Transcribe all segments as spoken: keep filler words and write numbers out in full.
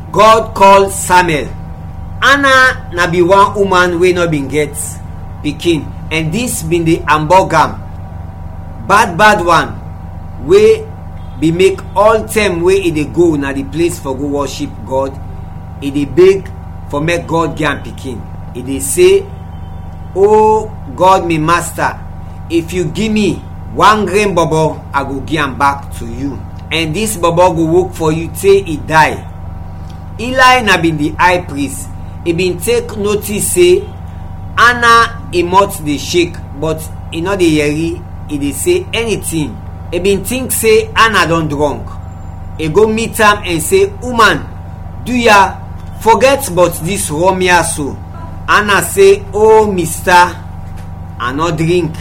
God call Samuel. Hannah na be one woman wey no bin get pikin, and this bin the ambogam, bad bad one wey be make all time wey e dey go na the place for go worship God. E dey beg for make God give am pikin. E dey say, "Oh God, me master, if you give me one grain bobo, I go give am back to you, and this bobo go work for you till he die." Eli na been the high priest. He been take notice say Hannah e mouth dey shake, but e no dey yeri. E dey say anything. He been think say Hannah don drunk. He go meet am and say, "Woman, do ya forget but this Romeo so?" Hannah say, "Oh mister, I no drink.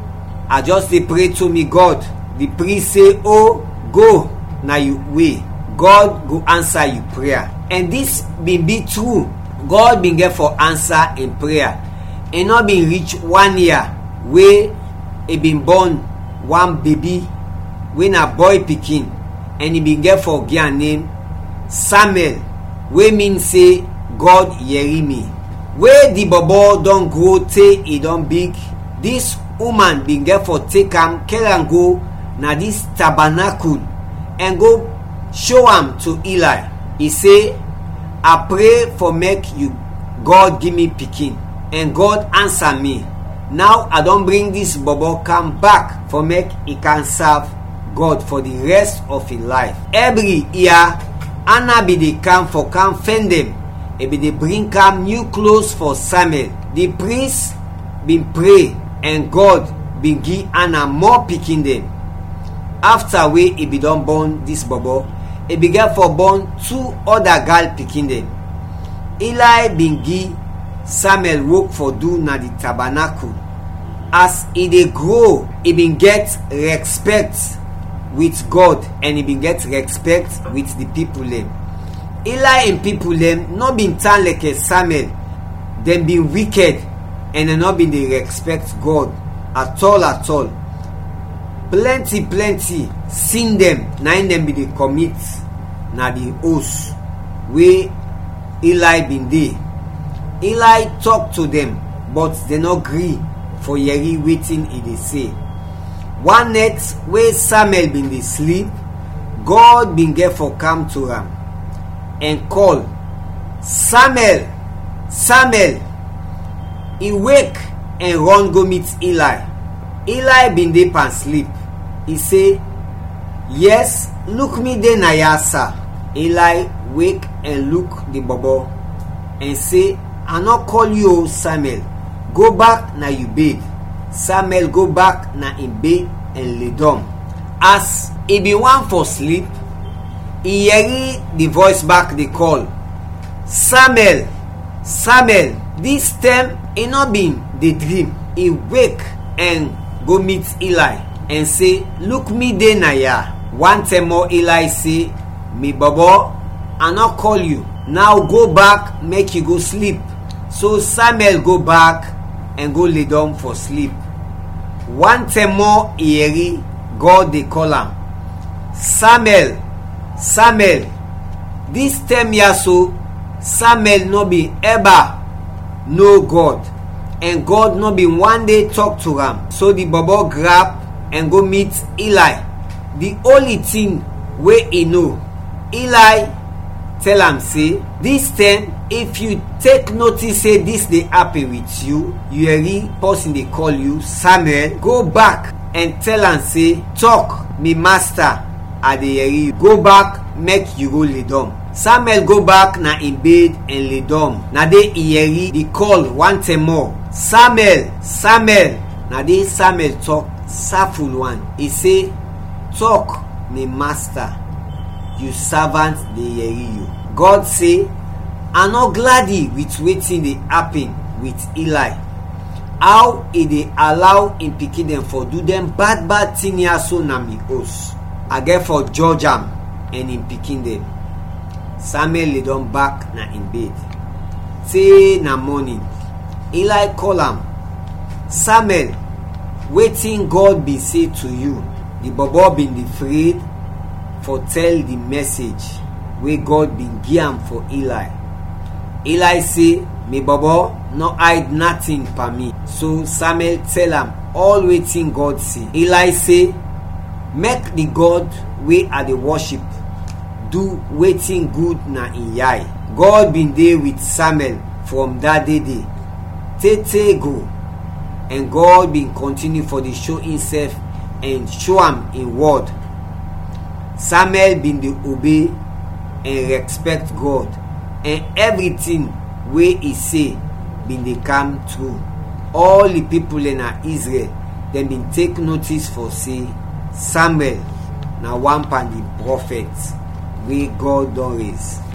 I just dey pray to me God." The priest say, "Oh, go na you way. God go answer you prayer." And this been be true. God been get for answer in prayer. E no been reach one year wey e been born one baby wey na boy pikin, and e been get for give am name Samuel, wey mean say God hear me. Wey the bobo don grow till e don big, this woman been get for take am carry am go na this tabernacle and go show am to Eli. He say, "I pray for make you God give me pikin, and God answer me. Now I don bring this bobo come back for make he can serve God for the rest of his life." Every year Hannah be dey come for come fend them. He be dey bring come new clothes for Samuel. The priest been pray, and God been give Hannah more pikin them. After wey he be don born this bobo, he began for born two other girl pikin them. Eli been give Samuel work for do na the tabernacle. As he dey grow, he been get respect with God, and he been get respect with the people them. Eli and people them not been turn like a Samuel. Them been wicked, and they not been dey respect God at all at all. Plenty plenty sin them, na in them be dey commit na the oath wey Eli been dey. Eli talk to them, but they no gree for yeri wetin e dey say. One night wey Samuel been dey sleep, God been get for come to am and call, "Samuel, Samuel." He wake and run go meet Eli. Eli been dey pan sleep. He say, "Yes, look me dey na ya sir." Eli wake and look the bobo and say, "I no call you Samuel. Go back na you bed." Samuel go back na in bed and lay down. As he be one for sleep, he hear the voice back dey call, "Samuel, Samuel." This time he no been the dream. He wake and go meet Eli and say, "Look me dey na ya." One time more Eli say, "Me bobo, I no call you. Now go back, make you go sleep." So Samuel go back and go lay down for sleep. One time more he hear God dey call am, "Samuel, Samuel." This time ya so Samuel no be ever know God, and God no be one day talk to am. So the bobo grab and go meet Eli. The only thing wey he know, Eli tell am say, "This time if you take notice say this dey happen with you, you hear person dey call you Samuel, go back and tell am say, 'Talk, me master, I dey hear you.' Go back, make you go lay down." Samuel go back na in bed and lay down. Na dey he hear the call one time more, "Samuel, Samuel." Na dey Samuel talk softful one. He say, "Talk, me master, you servant dey hear you." God say, "I no glady with wetin dey happen with Eli. How e dey allow him pikin them for do them bad bad thing here, so na me host. I get for judge am and him pikin them." Samuel lay down back na in bed. Say na morning, Eli call am, "Samuel, wetin God be say to you?" The bobo been afraid for tell the message. wey God bin give am for Eli. Eli say, "Me bobo no hide nothing for me." So Samuel tell am all wetin God say. Eli say, "Make the God wey I dey worship do wetin good na in eye." God bin dey with Samuel from that day day tey go, and God bin continue for the show himself and show am in word. Samuel bin dey obey and respect God, and everything wey he say bin dey come true. All the people in Israel, dem bin take notice for say Samuel na one pan the prophet wey God don raise.